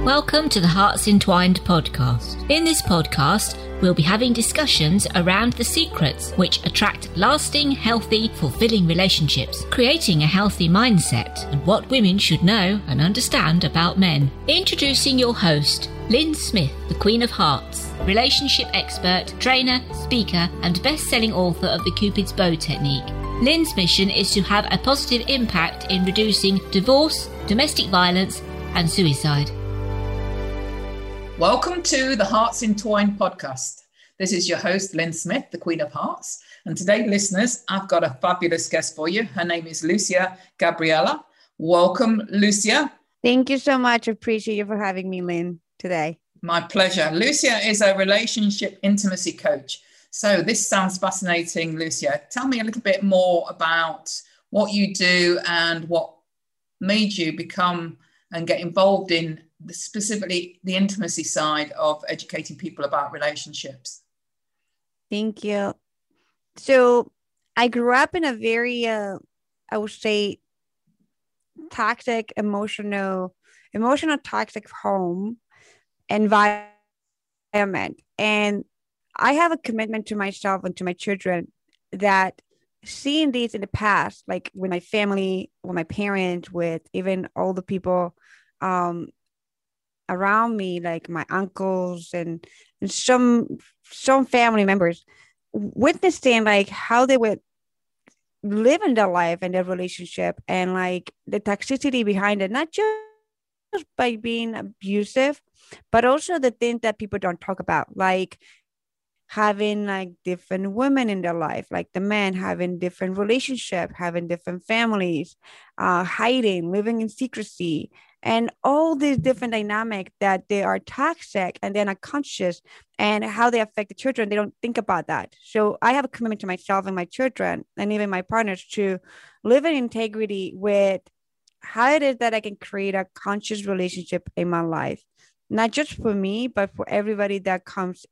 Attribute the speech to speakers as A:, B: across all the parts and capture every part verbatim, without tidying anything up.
A: Welcome to the Hearts Entwined podcast. In this podcast, we'll be having discussions around the secrets which attract lasting, healthy, fulfilling relationships, creating a healthy mindset, and what women should know and understand about men. Introducing your host, Lynn Smith, the Queen of Hearts, relationship expert, trainer, speaker, and best-selling author of the Cupid's Bow Technique. Lynn's mission is to have a positive impact in reducing divorce, domestic violence, and suicide.
B: Welcome to the Hearts Entwined podcast. This is your host, Lynn Smith, the Queen of Hearts. And today, listeners, I've got a fabulous guest for you. Her name is Lucia Gabriela. Welcome, Lucia.
C: Thank you so much. Appreciate you for having me, Lynn, today.
B: My pleasure. Lucia is a relationship intimacy coach. So this sounds fascinating, Lucia. Tell me a little bit more about what you do and what made you become and get involved in specifically the intimacy side of educating people about relationships.
C: Thank you. So I grew up in a very, uh, I would say, toxic, emotional, emotional toxic home environment. And I have a commitment to myself and to my children that seeing these in the past, like with my family, with my parents, with even all the people um, around me, like my uncles and, and some some family members, witnessing like how they would live in their life and their relationship and like the toxicity behind it, not just by being abusive, but also the things that people don't talk about, like having like different women in their life, like the men having different relationship, having different families, uh, hiding, living in secrecy, and all these different dynamics that they are toxic and they're not conscious, and how they affect the children. They don't think about that. So I have a commitment to myself and my children and even my partners to live in integrity with how it is that I can create a conscious relationship in my life, not just for me, but for everybody that comes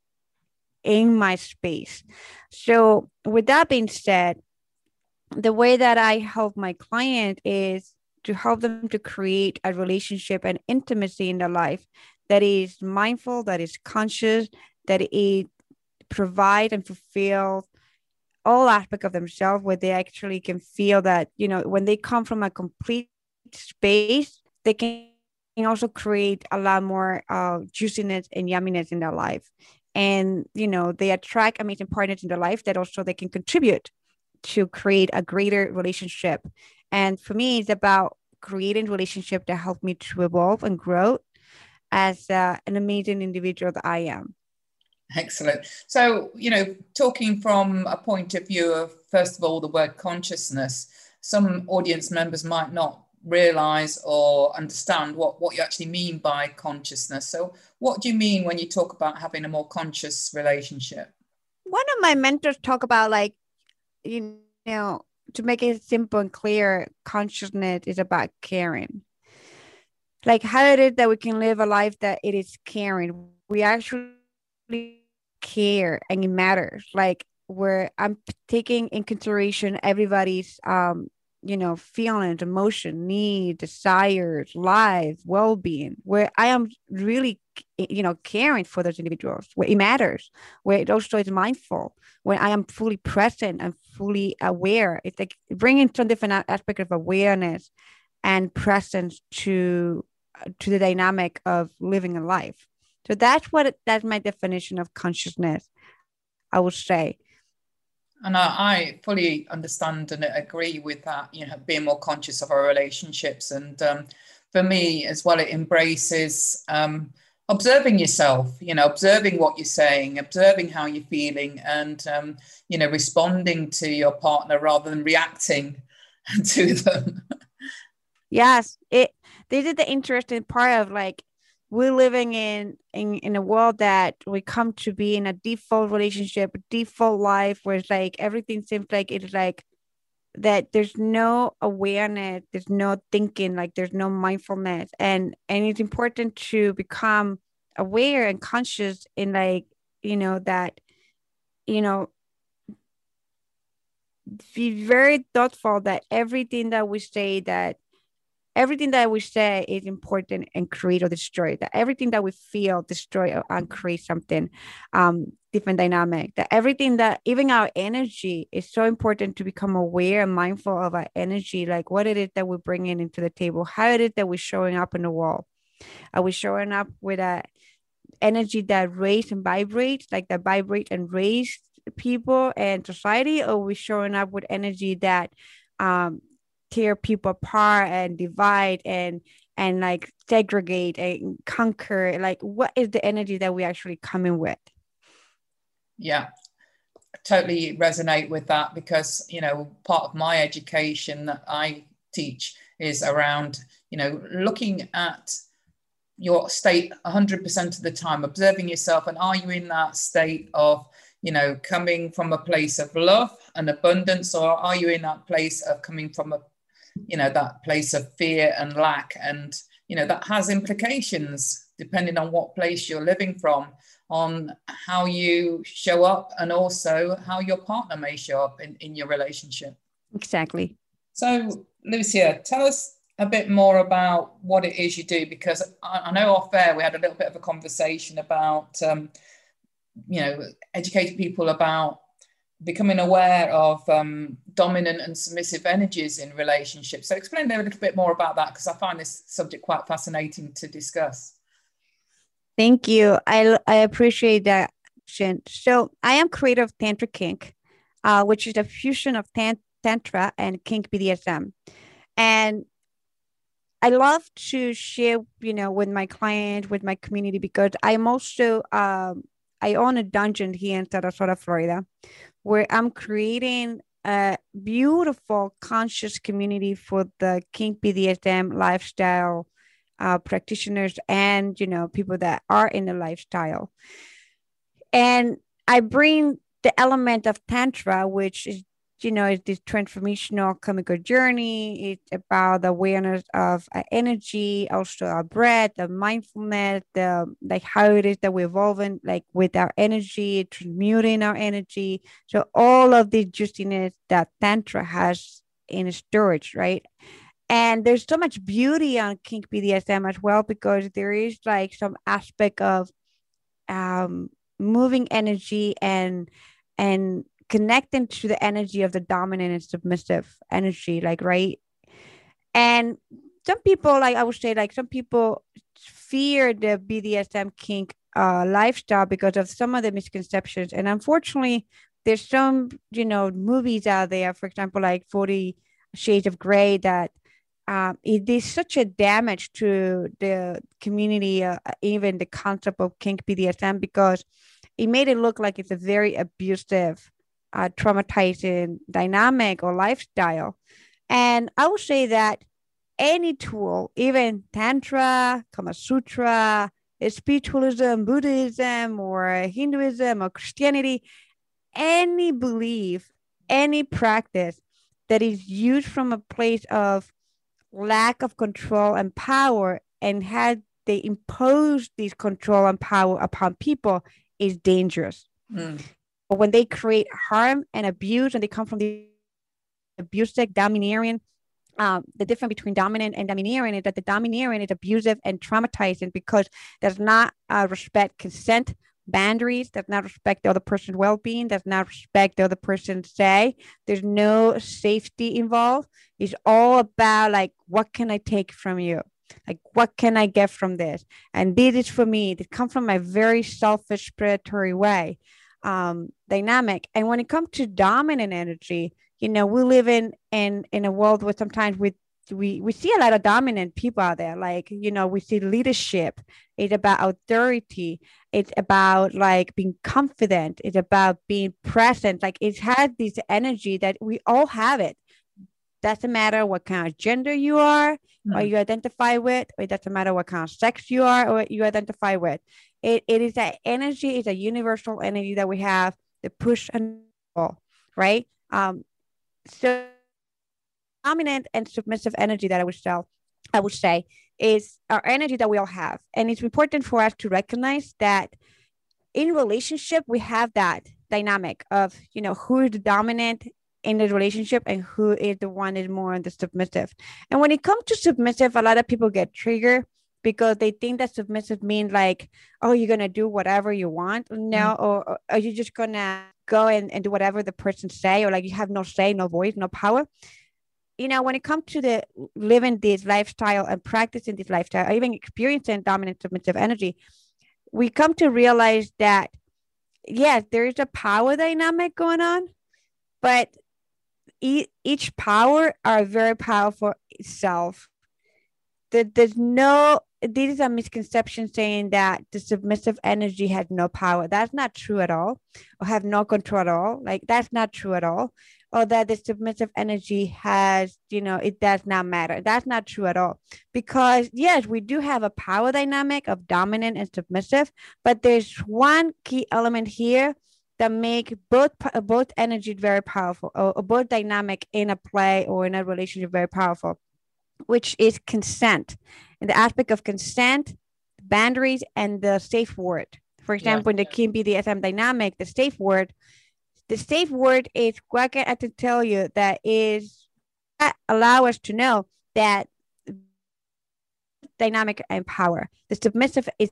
C: in my space. So with that being said, the way that I help my client is to help them to create a relationship and intimacy in their life that is mindful, that is conscious, that it provide and fulfill all aspects of themselves, where they actually can feel that, you know, when they come from a complete space, they can also create a lot more uh, juiciness and yumminess in their life. And, you know, they attract amazing partners in their life that also they can contribute to create a greater relationship. And for me, it's about creating relationship that help me to evolve and grow as uh, an amazing individual that I am.
B: Excellent. So, you know, talking from a point of view of, first of all, the word consciousness, some audience members might not realize or understand what, what you actually mean by consciousness. So what do you mean when you talk about having a more conscious relationship?
C: One of my mentors talk about, like, you know, to make it simple and clear, consciousness is about caring. Like how it is that we can live a life that it is caring. We actually care and it matters. Like where I'm taking in consideration everybody's, um, you know, feelings, emotion, need, desires, life, well-being, where I am really, you know, caring for those individuals, where it matters, where it also is mindful, when I am fully present and fully aware. It's like bringing some different aspect of awareness and presence to, to the dynamic of living a life. So that's what, that's my definition of consciousness, I would say.
B: And I, I fully understand and agree with that, you know, being more conscious of our relationships. And um, for me as well, it embraces um, observing yourself, you know, observing what you're saying, observing how you're feeling, and, um, you know, responding to your partner rather than reacting to them.
C: Yes, it. This is the interesting part of, like, we're living in, in in a world that we come to be in a default relationship, default life, where it's like everything seems like it's like that there's no awareness, there's no thinking, like there's no mindfulness. And and it's important to become aware and conscious in, like, you know, that, you know, be very thoughtful that everything that we say, that everything that we say is important and create or destroy. That everything that we feel destroy or and create something um, different dynamic. That everything that even our energy is so important to become aware and mindful of our energy, like what it is that we're bringing into the table, how it is that we're showing up in the wall. Are we showing up with a energy that raise and vibrates, like that vibrate and raise people and society, or are we showing up with energy that um tear people apart and divide and and like segregate and conquer? Like, what is the energy that we actually coming with?
B: Yeah, totally resonate with that, because, you know, part of my education that I teach is around, you know, looking at your state one hundred percent of the time, observing yourself, and are you in that state of, you know, coming from a place of love and abundance, or are you in that place of coming from a, you know, that place of fear and lack? And, you know, that has implications depending on what place you're living from, on how you show up, and also how your partner may show up in, in your relationship.
C: Exactly.
B: So, Lucia, tell us a bit more about what it is you do, because I, I know off air we had a little bit of a conversation about, um, you know, educating people about becoming aware of um, dominant and submissive energies in relationships. So explain a little bit more about that, because I find this subject quite fascinating to discuss.
C: Thank you. I, I appreciate that. So I am creator of Tantra Kink, uh, which is a fusion of tan- Tantra and Kink B D S M. And I love to share, you know, with my client, with my community, because I'm also, um, I own a dungeon here in Sarasota, Florida, where I'm creating a beautiful conscious community for the Kink B D S M lifestyle uh, practitioners and, you know, people that are in the lifestyle. And I bring the element of Tantra, which is, you know, it's this transformational chemical journey. It's about the awareness of uh, energy, also our breath, the mindfulness, the like how it is that we're evolving, like with our energy, transmuting our energy. So all of the juiciness that Tantra has in storage, right? And there's so much beauty on Kink B D S M as well, because there is like some aspect of um, moving energy and and connecting to the energy of the dominant and submissive energy, like, right? And some people, like I would say, like some people fear the B D S M kink uh, lifestyle because of some of the misconceptions. And unfortunately, there's some, you know, movies out there, for example, like forty Shades of Grey, that um, it did such a damage to the community, uh, even the concept of kink B D S M, because it made it look like it's a very abusive, uh, traumatizing dynamic or lifestyle. And I would say that any tool, even Tantra, Kama Sutra, spiritualism, Buddhism, or Hinduism, or Christianity, any belief, any practice that is used from a place of lack of control and power, and had they impose this control and power upon people, is dangerous. Mm. But when they create harm and abuse, and they come from the abusive, domineering, um, the difference between dominant and domineering is that the domineering is abusive and traumatizing because does not uh, respect consent, boundaries, does not respect the other person's well-being, does not respect the other person's say. There's no safety involved. It's all about like, what can I take from you? Like, what can I get from this? And this is for me. It comes from my very selfish, predatory way, um, dynamic. And when it comes to dominant energy, you know, we live in in in a world where sometimes we we we see a lot of dominant people out there. Like, you know, we see leadership. It's about authority. It's about like being confident. It's about being present. Like, it has this energy that we all have it. Doesn't matter what kind of gender you are, mm-hmm. or you identify with. It doesn't matter what kind of sex you are or what you identify with. It it is that energy. It's a universal energy that we have, the push and pull, right? Um, so dominant and submissive energy that I would tell, I would say, is our energy that we all have, and it's important for us to recognize that in relationship we have that dynamic of, you know, who is the dominant in the relationship and who is the one is more on the submissive. And when it comes to submissive, a lot of people get triggered because they think that submissive means like, oh, you're going to do whatever you want. No, mm. or, or are you just going to go and, and do whatever the person say, or like you have no say, no voice, no power. You know, when it comes to the living this lifestyle and practicing this lifestyle, or even experiencing dominant submissive energy, we come to realize that, yes, there is a power dynamic going on, but e- each power are very powerful itself. That there's no, this is a misconception saying that the submissive energy has no power. That's not true at all, or have no control at all. Like, that's not true at all. Or that the submissive energy has, you know, it does not matter. That's not true at all. Because yes, we do have a power dynamic of dominant and submissive, but there's one key element here that make both both energies very powerful, or, or both dynamic in a play or in a relationship very powerful, which is consent. In the aspect of consent, boundaries, and the safe word. For example, yeah. in the Kin B D S M dynamic, the safe word, the safe word is what I can tell you that is allow us to know that dynamic and power. The submissive is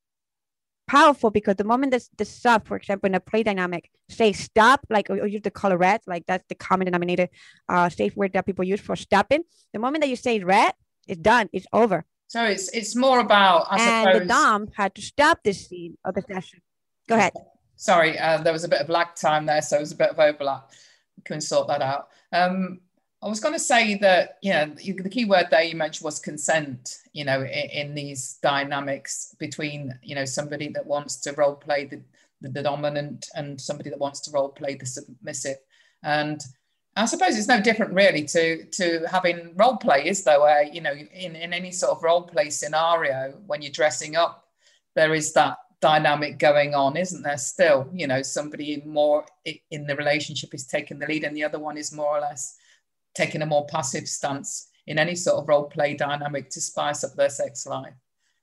C: powerful because the moment that the sub, for example, in a play dynamic, say stop, like or, or use the color red, like that's the common denominator uh, safe word that people use for stopping. The moment that you say red, it's done, it's over.
B: So it's it's more about, I
C: and
B: suppose,
C: the Dom had to stop this scene of the session. Go ahead.
B: Sorry, uh, there was a bit of lag time there, so it was a bit of overlap. We can sort that out. Um, I was going to say that, yeah, you, the key word there you mentioned was consent, you know, in, in these dynamics between, you know, somebody that wants to role play the, the, the dominant and somebody that wants to role play the submissive. And I suppose it's no different really to, to having role play, is there, where, you know, in, in any sort of role play scenario, when you're dressing up, there is that dynamic going on, isn't there? Still, you know, somebody more in the relationship is taking the lead and the other one is more or less taking a more passive stance in any sort of role play dynamic to spice up their sex life.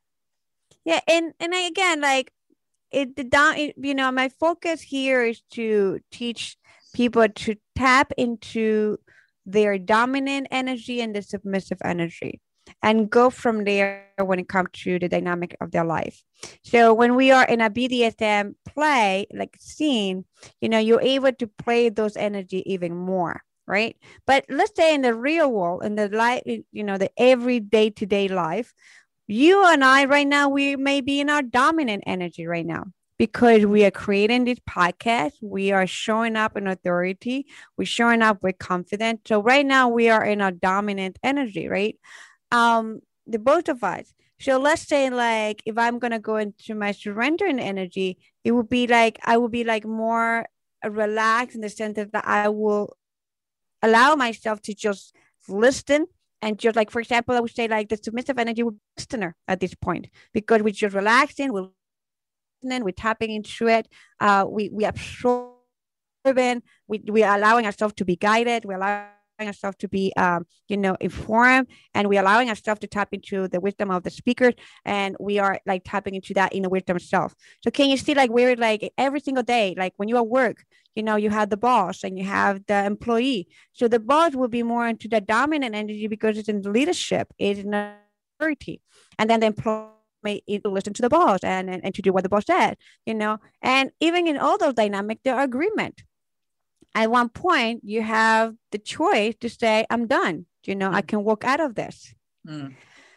C: Yeah, and and I, again, like it, the it, you know, my focus here is to teach people to tap into their dominant energy and the submissive energy, and go from there when it comes to the dynamic of their life. So when we are in a B D S M play, like scene, you know, you're able to play those energy even more, right? But let's say in the real world, in the life, you know, the everyday to day life, you and I right now, we may be in our dominant energy right now because we are creating this podcast. We are showing up in authority. We're showing up with confidence. So right now we are in our dominant energy, right? Um, the both of us. So let's say, like, if I'm gonna go into my surrendering energy, it would be like I will be like more relaxed in the sense that I will allow myself to just listen, and just like, for example, I would say like the submissive energy would be a listener at this point, because we're just relaxing, we're listening, we're tapping into it, uh, we we absorbing, we we are allowing ourselves to be guided, we're allowing ourselves to be, um, you know, informed, and we're allowing ourselves to tap into the wisdom of the speakers, and we are like tapping into that inner wisdom itself. So can you see, like, we're like every single day, like when you're at work, you know, you have the boss and you have the employee. So the boss will be more into the dominant energy because it's in leadership, it's in authority, and then the employee may listen to the boss and, and and to do what the boss said, you know. And even in all those dynamics, there are agreement. At one point, you have the choice to say, I'm done. You know, mm. I can walk out of this. Mm.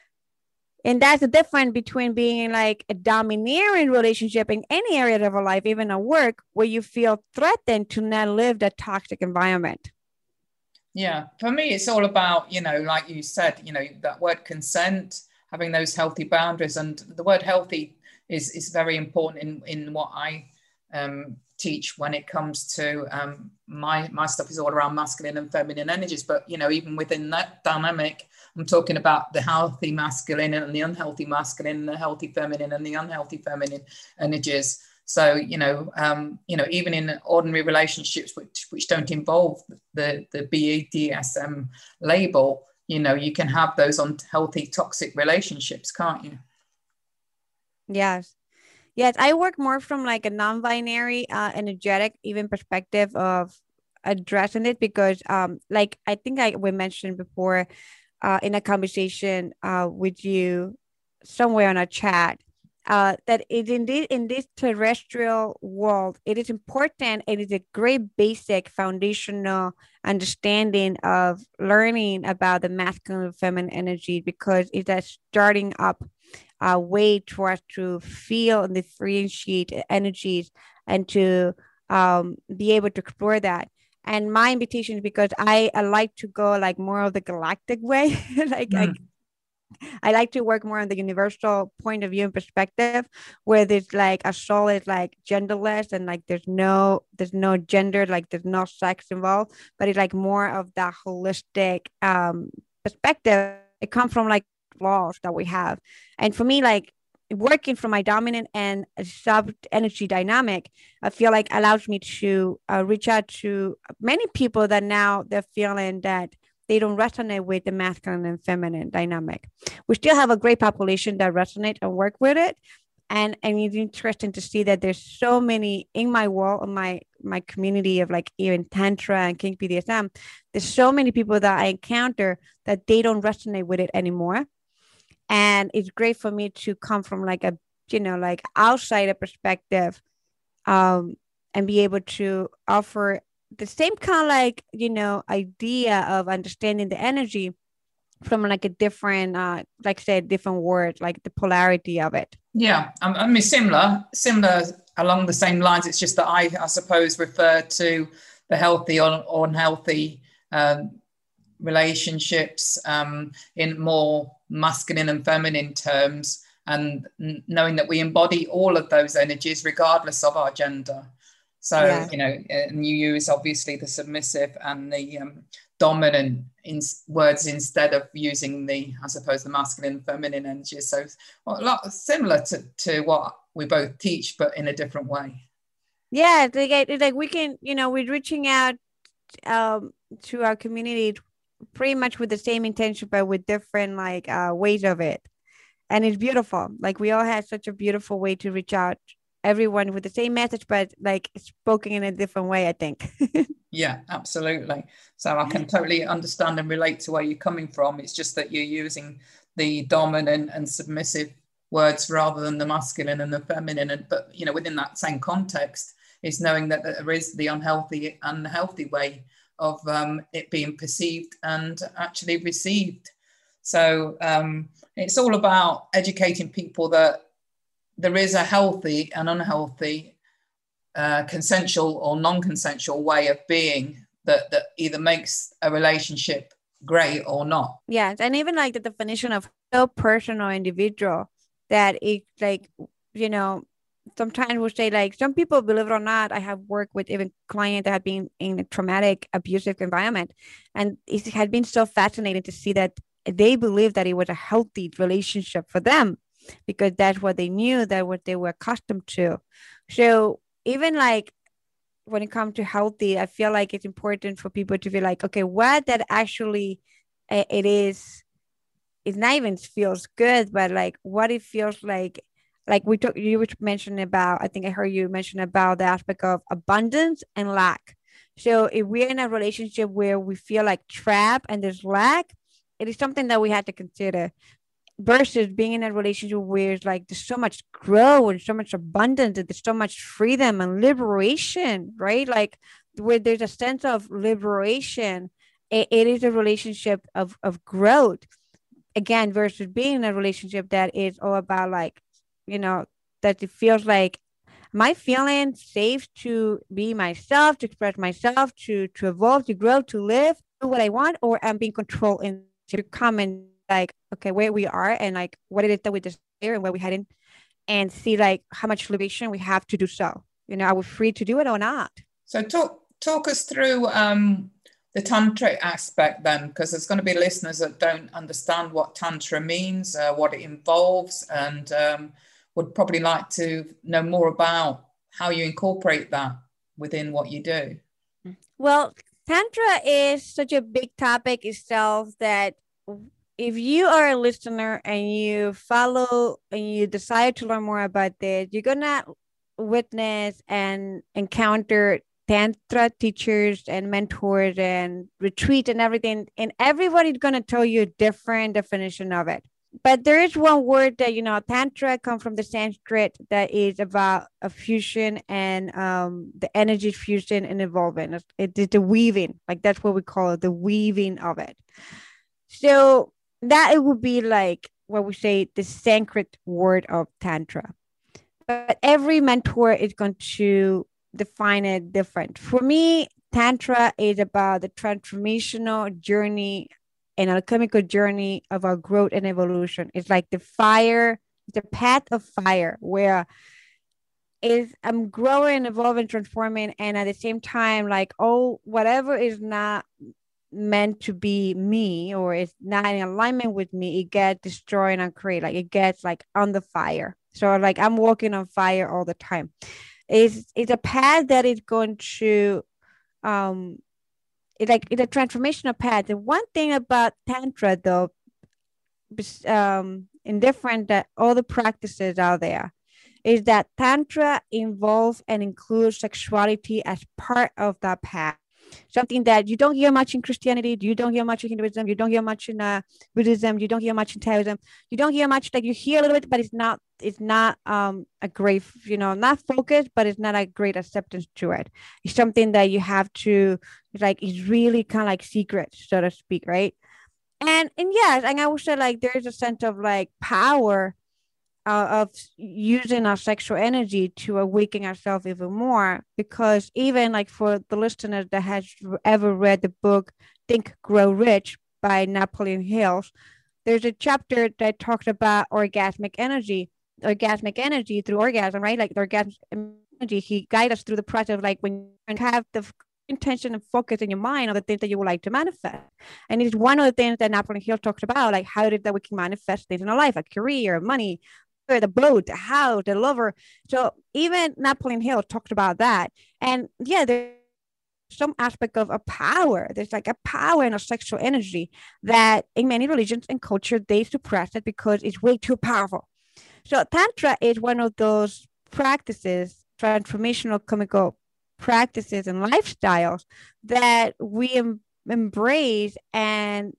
C: And that's the difference between being like a domineering relationship in any area of our life, even at work, where you feel threatened to not live that toxic environment.
B: Yeah, for me, it's all about, you know, like you said, you know, that word consent, having those healthy boundaries. And the word healthy is, is very important in, in what I um teach when it comes to um my my stuff is all around masculine and feminine energies. But, you know, even within that dynamic, I'm talking about the healthy masculine and the unhealthy masculine, the healthy feminine and the unhealthy feminine energies. So, you know, um, you know, even in ordinary relationships which which don't involve the the B D S M label, you know, you can have those unhealthy toxic relationships, can't you?
C: Yes. Yes, I work more from like a non-binary, uh, energetic, even perspective of addressing it because um like I think I we mentioned before uh in a conversation uh with you somewhere on a chat uh that it indeed in this terrestrial world it is important, it is a great basic foundational understanding of learning about the masculine and feminine energy because it's a starting up a way for us to feel and differentiate energies and to um, be able to explore that. And my invitation is because I, I like to go like more of the galactic way. like
B: Mm.
C: I I like to work more on the universal point of view and perspective, where there's like a soul is like genderless and like there's no there's no gender, like there's no sex involved, but it's like more of that holistic um perspective. It comes from like laws that we have, and for me, like working from my dominant and sub energy dynamic, I feel like allows me to uh, reach out to many people that now they're feeling that they don't resonate with the masculine and feminine dynamic. We still have a great population that resonate and work with it. And, and it's interesting to see that there's so many in my world, in my my community of like even Tantra and Kink B D S M, there's so many people that I encounter that they don't resonate with it anymore. And it's great for me to come from like a, you know, like outsider perspective um, and be able to offer the same kind of like, you know, idea of understanding the energy from like a different, uh, like I said, different word, like the polarity of it.
B: Yeah, I mean, similar, similar along the same lines. It's just that I, I suppose, refer to the healthy or, or unhealthy um, relationships um, in more masculine and feminine terms, and n- knowing that we embody all of those energies regardless of our gender. So, yeah. you know, and you use obviously the submissive and the um, dominant in words instead of using the, I suppose, the masculine and feminine energies. So well, a lot similar to, to what we both teach, but in a different way.
C: Yeah, it's like, it's like we can, you know, we're reaching out um, to our community pretty much with the same intention, but with different like uh, ways of it. And it's beautiful. Like we all have such a beautiful way to reach out everyone with the same message, but like spoken in a different way, I think.
B: Yeah, absolutely. So I can totally understand and relate to where you're coming from. It's just that you're using the dominant and submissive words rather than the masculine and the feminine. And, but, you know, within that same context is knowing that there is the unhealthy, unhealthy way of um, it being perceived and actually received. So um, it's all about educating people that there is a healthy and unhealthy uh, consensual or non-consensual way of being that, that either makes a relationship great or not.
C: Yes. And even like the definition of so personal individual that it like, you know, sometimes we'll say like some people, believe it or not, I have worked with even clients that have been in a traumatic, abusive environment. And it has been so fascinating to see that they believe that it was a healthy relationship for them because that's what they knew, that what they were accustomed to. So even like when it comes to healthy, I feel like it's important for people to be like, okay, what that actually uh, it is, it not even feels good, but like what it feels like. Like we talked, you were mentioning about, I think I heard you mention about the aspect of abundance and lack. So if we're in a relationship where we feel like trapped and there's lack, it is something that we have to consider versus being in a relationship where it's like there's so much growth and so much abundance and there's so much freedom and liberation, right? Like where there's a sense of liberation, it, it is a relationship of, of growth. Again, versus being in a relationship that is all about like, you know, that it feels like, am I feeling safe to be myself, to express myself, to to evolve, to grow, to live, do what I want, or I'm being controlled and to come and like, okay, where we are and like what it is that we desire and where we're heading, and see like how much liberation we have to do so. You know, are we free to do it or not?
B: So talk talk us through um, the tantric aspect then, because there's going to be listeners that don't understand what tantra means, uh, what it involves, and um, would probably like to know more about how you incorporate that within what you do.
C: Well, Tantra is such a big topic itself that if you are a listener and you follow and you decide to learn more about this, you're going to witness and encounter Tantra teachers and mentors and retreat and everything, and everybody's going to tell you a different definition of it. But there is one word that, you know, Tantra comes from the Sanskrit that is about a fusion and um, the energy fusion and evolving. It is the weaving, like that's what we call it, the weaving of it. So that it would be like what we say, the Sanskrit word of Tantra. But every mentor is going to define it different. For me, Tantra is about the transformational journey, an alchemical journey of our growth and evolution. It's like the fire, the path of fire, where is I'm growing, evolving, transforming, and at the same time, like, oh, whatever is not meant to be me or it's not in alignment with me, it gets destroyed and created. Like it gets like on the fire. So like I'm walking on fire all the time. It's it's a path that is going to um it's like it's a transformational path. The one thing about Tantra though, um in different that all the practices out there, is that Tantra involves and includes sexuality as part of that path. Something that you don't hear much in Christianity, you don't hear much in Hinduism, you don't hear much in uh, Buddhism, you don't hear much in Taoism, you don't hear much, like you hear a little bit, but it's not, it's not um a great, you know, not focused, but it's not a great acceptance to it. It's something that you have to, like, it's really kind of like secret, so to speak, right? And, and yes, and I would say like there is a sense of like power Uh, of using our sexual energy to awaken ourselves even more, because even like for the listeners that has ever read the book Think, Grow Rich by Napoleon Hill, there's a chapter that talks about orgasmic energy, orgasmic energy through orgasm, right? Like the orgasmic energy, he guides us through the process of like when you have the intention and focus in your mind on the things that you would like to manifest. And it's one of the things that Napoleon Hill talks about, like how did that we can manifest things in our life, like career, money, the boat, the house, the lover. So even Napoleon Hill talked about that. And yeah, there's some aspect of a power. There's like a power in a sexual energy that in many religions and culture, they suppress it because it's way too powerful. So Tantra is one of those practices, transformational chemical practices and lifestyles that we em- embrace and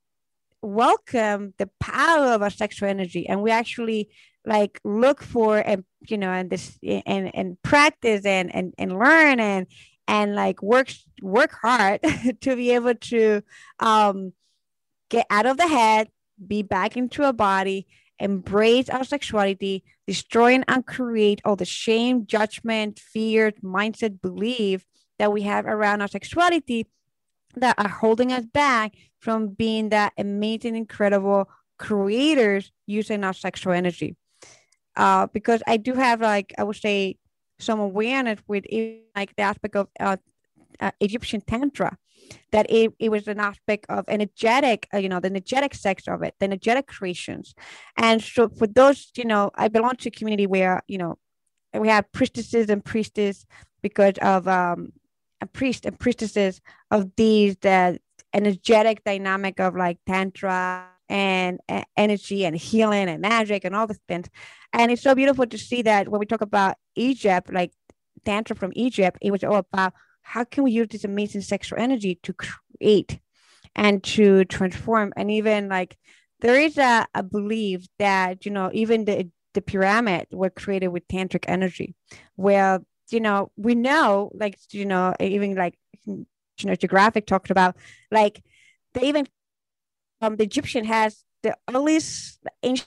C: welcome the power of our sexual energy. And we actually like look for and you know and this and and practice and and, and learn and and like work work hard to be able to um get out of the head, be back into a body, embrace our sexuality, destroy and uncreate all the shame, judgment, fear, mindset, belief that we have around our sexuality that are holding us back from being that amazing, incredible creators using our sexual energy. Uh, because I do have, like, I would say, some awareness with it, like the aspect of uh, uh, Egyptian Tantra, that it, it was an aspect of energetic, uh, you know, the energetic sex of it, the energetic creations. And so for those, you know, I belong to a community where, you know, we have priestesses and priestess because of um, a priest and priestesses of these, the energetic dynamic of like Tantra and uh, energy and healing and magic and all the things. And it's so beautiful to see that when we talk about Egypt, like Tantra from Egypt, it was all about how can we use this amazing sexual energy to create and to transform. And even like there is a, a belief that, you know, even the, the pyramid were created with tantric energy, where, you know, we know, like, you know, even like, you know, Geographic talked about, like, they even, um, the Egyptian has the earliest ancient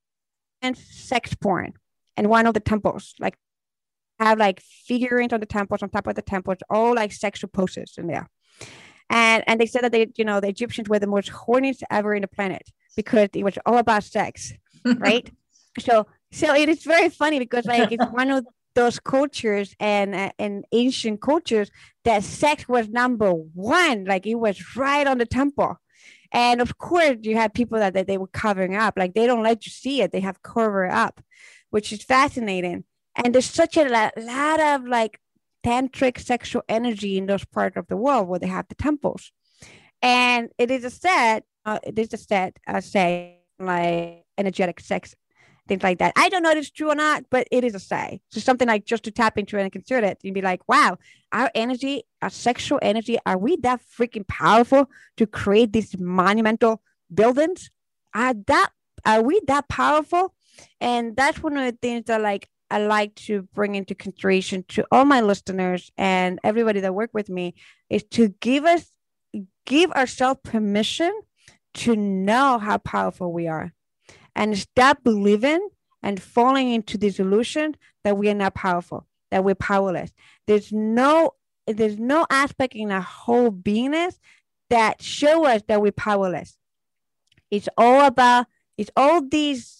C: sex porn in one of the temples, like, have like figurines on the temples, on top of the temples, all like sexual poses in there. And and they said that they, you know, the Egyptians were the most horniest ever in the planet because it was all about sex, right? so so it is very funny because like it's one of those cultures and uh, and ancient cultures that sex was number one, like it was right on the temple. And of course you have people that, that they were covering up, like they don't let you see it, they have cover up, which is fascinating. And there's such a lot, lot of like tantric sexual energy in those parts of the world where they have the temples. And it is a set, uh, it is a set, uh, say, like energetic sex things like that. I don't know if it's true or not, but it is a say. So something like just to tap into it and consider it, you'd be like, wow, our energy, our sexual energy, are we that freaking powerful to create these monumental buildings? Are that are we that powerful? And that's one of the things that like I like to bring into consideration to all my listeners and everybody that work with me, is to give us give ourselves permission to know how powerful we are, and stop believing and falling into this illusion that we are not powerful, that we're powerless. There's no, there's no aspect in our whole beingness that show us that we're powerless. It's all about, it's all these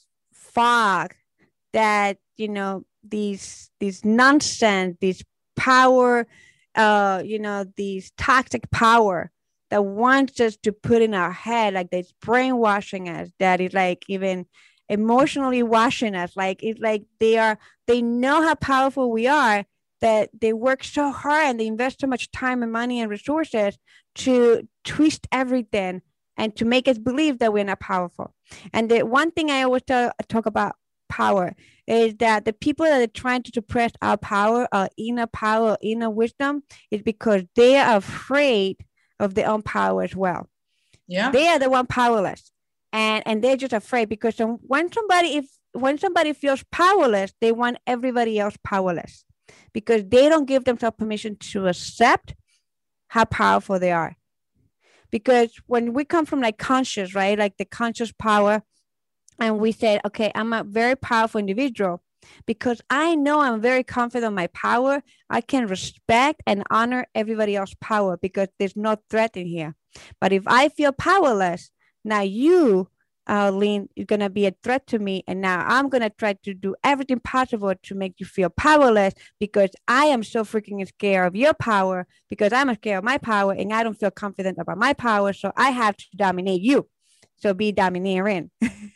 C: fog that, you know, these, these nonsense, these power, uh, you know, these toxic power that wants us to put in our head, like that's brainwashing us, that is like even emotionally washing us. Like it's like they are, they know how powerful we are, that they work so hard and they invest so much time and money and resources to twist everything and to make us believe that we're not powerful. And the one thing I always tell, talk about power is that the people that are trying to suppress our power, our inner power, inner wisdom, is because they are afraid of their own power as well.
B: Yeah,
C: they are the one powerless, and and they're just afraid because when somebody if when somebody feels powerless, they want everybody else powerless, because they don't give themselves permission to accept how powerful they are. Because when we come from like conscious, right, like the conscious power, and we say, okay, I'm a very powerful individual, because I know I'm very confident in my power, I can respect and honor everybody else's power because there's no threat in here. But if I feel powerless, now you, uh, Lynn, is going to be a threat to me. And now I'm going to try to do everything possible to make you feel powerless, because I am so freaking scared of your power, because I'm scared of my power and I don't feel confident about my power. So I have to dominate you. So be domineering.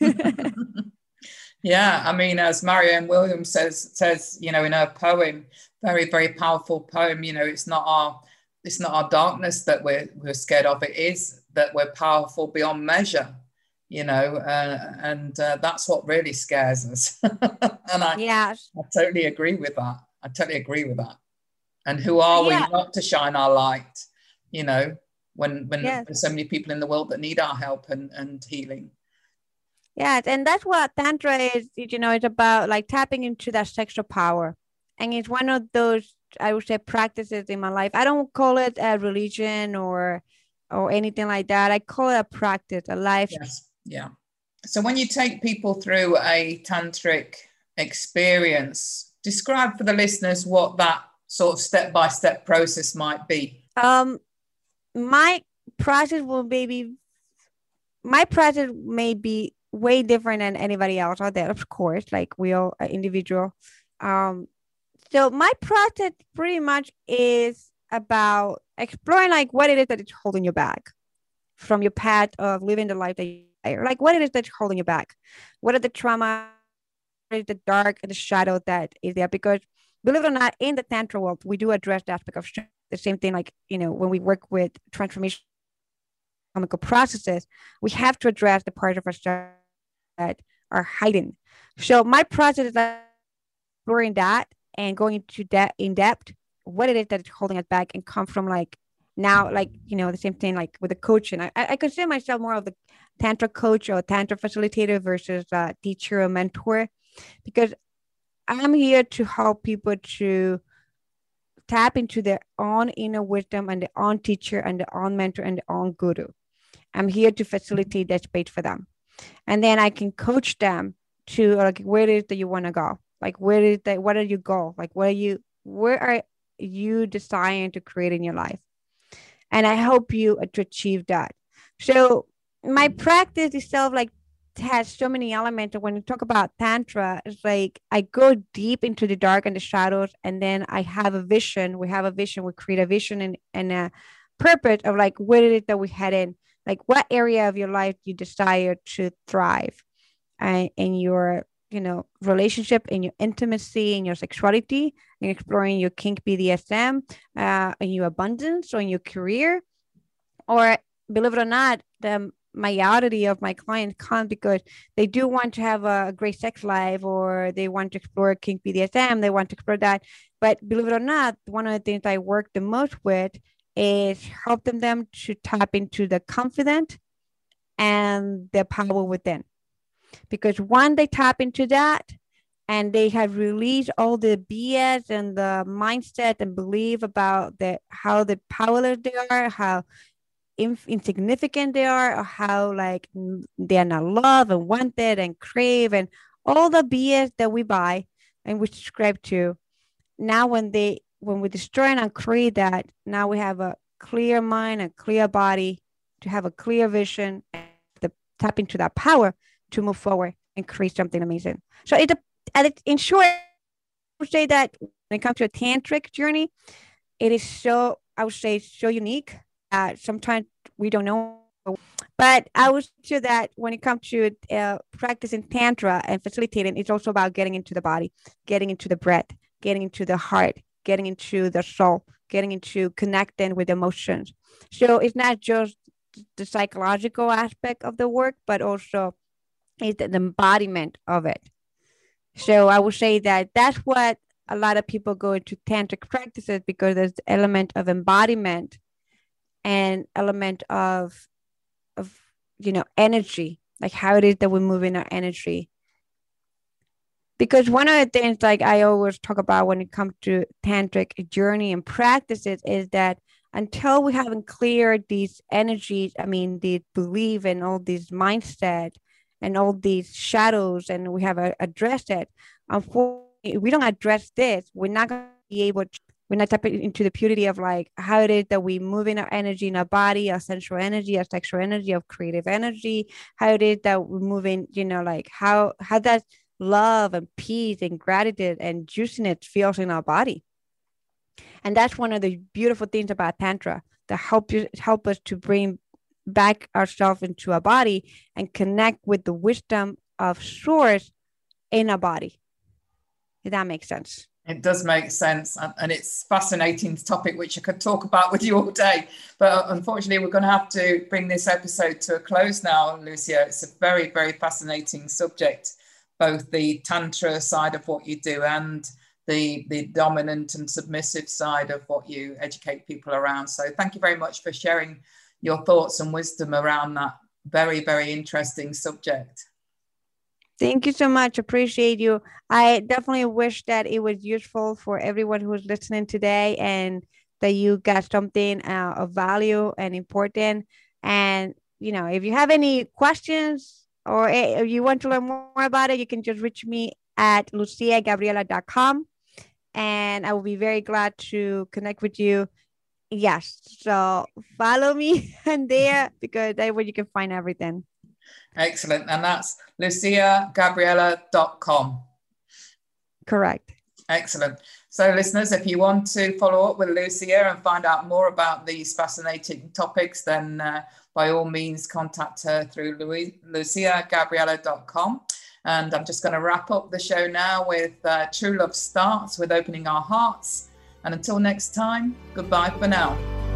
B: Yeah, I mean, as Marianne Williams says, says, you know, in her poem, very, very powerful poem, you know, it's not our, it's not our darkness that we're, we're scared of. It is that we're powerful beyond measure, you know, uh, and uh, that's what really scares us. And I,
C: yes.
B: I totally agree with that. I totally agree with that. And who are yeah. we not to shine our light, you know, when, when
C: yes.
B: there's so many people in the world that need our help and, and healing.
C: Yes, and that's what Tantra is, you know, it's about like tapping into that sexual power. And it's one of those, I would say, practices in my life. I don't call it a religion or or anything like that. I call it a practice, a life.
B: Yes, yeah. So when you take people through a tantric experience, describe for the listeners what that sort of step-by-step process might be.
C: Um, my process will maybe, my process may be way different than anybody else out there, of course, like we all are individual. Um, so my process pretty much is about exploring like what it is that is holding you back from your path of living the life that you desire. Like what it is that's holding you back. What are the trauma, what is the dark and the shadow that is there? Because believe it or not, in the Tantra world, we do address the aspect of strength. The same thing, like, you know, when we work with transformation chemical processes, we have to address the parts of ourselves that are hiding. So my process is like exploring that and going into that in depth, what it is that is holding us back, and come from like now, like, you know, the same thing like with the coaching. I, I consider myself more of the Tantra coach or Tantra facilitator versus a teacher or mentor, because I'm here to help people to tap into their own inner wisdom and their own teacher and their own mentor and their own guru. I'm here to facilitate that space for them. And then I can coach them to like, where it is that you want to go? Like, where is that? What are your goals? Like, what are you, where are you desiring to create in your life? And I help you to achieve that. So my practice itself, like, has so many elements. When you talk about Tantra, it's like I go deep into the dark and the shadows, and then I have a vision. We have a vision. We create a vision and, and a purpose of like, where is it that we head in? Like, what area of your life you desire to thrive, and in your, you know, relationship, in your intimacy, in your sexuality, in exploring your kink B D S M, uh, in your abundance, or in your career, or believe it or not, the majority of my clients come because they do want to have a great sex life, or they want to explore kink B D S M, they want to explore that. But believe it or not, one of the things I work the most with is helping them to tap into the confidence and the power within. Because when they tap into that and they have released all the B S and the mindset and belief about the how the powerless they are, how insignificant they are, or how like they are not loved and wanted and crave, and all the B S that we buy and we subscribe to. Now when they when we destroy and create that, now we have a clear mind, a clear body, to have a clear vision, and to tap into that power to move forward and create something amazing. So it, in short, I would say that when it comes to a tantric journey, it is so, I would say, so unique. Uh, sometimes we don't know, but I would say that when it comes to uh, practicing tantra and facilitating, it's also about getting into the body, getting into the breath, getting into the heart, getting into the soul, getting into connecting with emotions. So it's not just the psychological aspect of the work, but also it's the embodiment of it. So I would say that that's what a lot of people go into tantric practices, because there's the element of embodiment and element of, of, you know, energy, like how it is that we move in our energy. Because one of the things like I always talk about when it comes to tantric journey and practices is that until we haven't cleared these energies, I mean, the belief and all these mindset and all these shadows, and we have uh, addressed it, unfortunately, if we don't address this, we're not going to be able to, we're not tapping into the purity of like how it is that we move in our energy, in our body, our sensual energy, our sexual energy, of creative energy, how it is that we're moving, you know, like how, how that love and peace and gratitude and juiciness feels in our body. And that's one of the beautiful things about Tantra, that help you help us to bring back ourselves into our body and connect with the wisdom of Source in our body. If that makes sense.
B: It does make sense, and it's a fascinating topic which I could talk about with you all day, but unfortunately we're going to have to bring this episode to a close now, Lucia. It's a very, very fascinating subject, both the Tantra side of what you do and the, the dominant and submissive side of what you educate people around. So thank you very much for sharing your thoughts and wisdom around that very, very interesting subject.
C: Thank you so much. Appreciate you. I definitely wish that it was useful for everyone who is listening today, and that you got something uh, of value and important. And, you know, if you have any questions or if you want to learn more about it, you can just reach me at lucia gabriela dot com, and I will be very glad to connect with you. Yes. So follow me in there, because that's where you can find everything.
B: Excellent. And that's lucia gabriela dot com.
C: Correct.
B: Excellent. So listeners, if you want to follow up with Lucia and find out more about these fascinating topics, then uh, by all means contact her through lucia gabriela dot com. And I'm just going to wrap up the show now with uh, True Love Starts with Opening Our Hearts. And until next time, goodbye for now.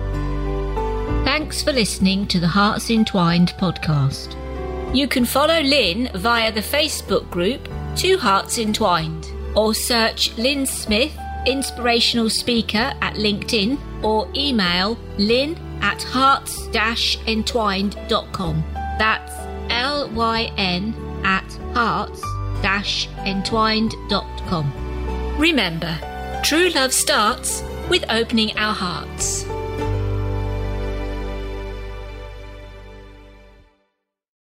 A: Thanks for listening to the Hearts Entwined podcast. You can follow Lynn via the Facebook group Two Hearts Entwined, or search Lynn Smith, inspirational speaker, at LinkedIn, or email lynn at hearts dash entwined dot com. That's L Y N at hearts dash entwined dot com. Remember, true love starts with opening our hearts.